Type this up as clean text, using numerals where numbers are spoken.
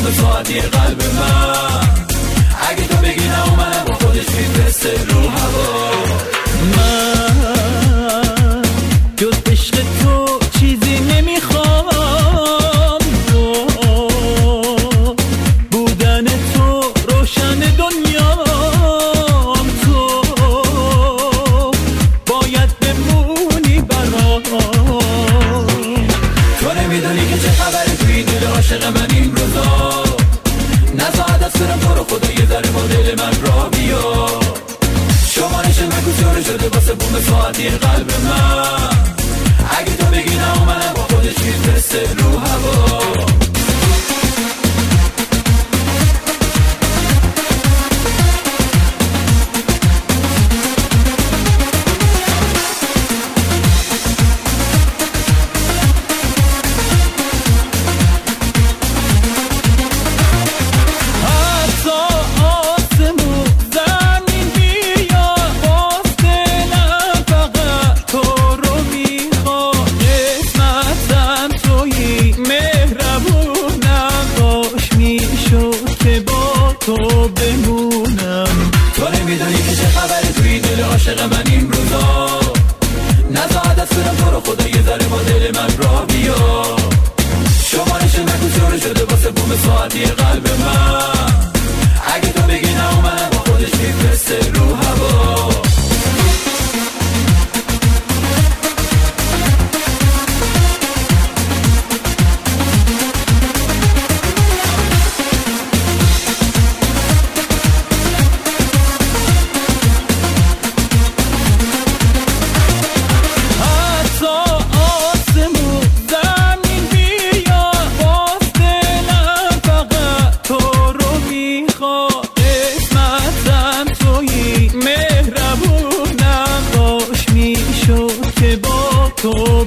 بوم ساعتی قلب من. اگه تو بگی نه منم با خودش میفرسته رو هوا. من جز عشق تو چیزی نمیخوام، بودن تو روشن دنیام، تو باید بمونی برام. تو نمیدونی که چه خبره توی دل عاشق من این روزا. نزا دست برم تو رو خدا یه ذره با دل من را بیا. شمارش من کوچوره شده واسه بوم ساعتی قلب من. اگه تو بگی نه منم با خودش میفرسته رو هوا. تو بمونم. تو نمیدونی که چه خبره توی دل عاشق من این روزا. نزا دست برم تو رو خدا یه ذره با دل من را بیا. شمارش من کوچوره شده واسه بوم ساعتی قلب من. اگه تو بگی نه منم با خودش میفرسته رو هوا. تو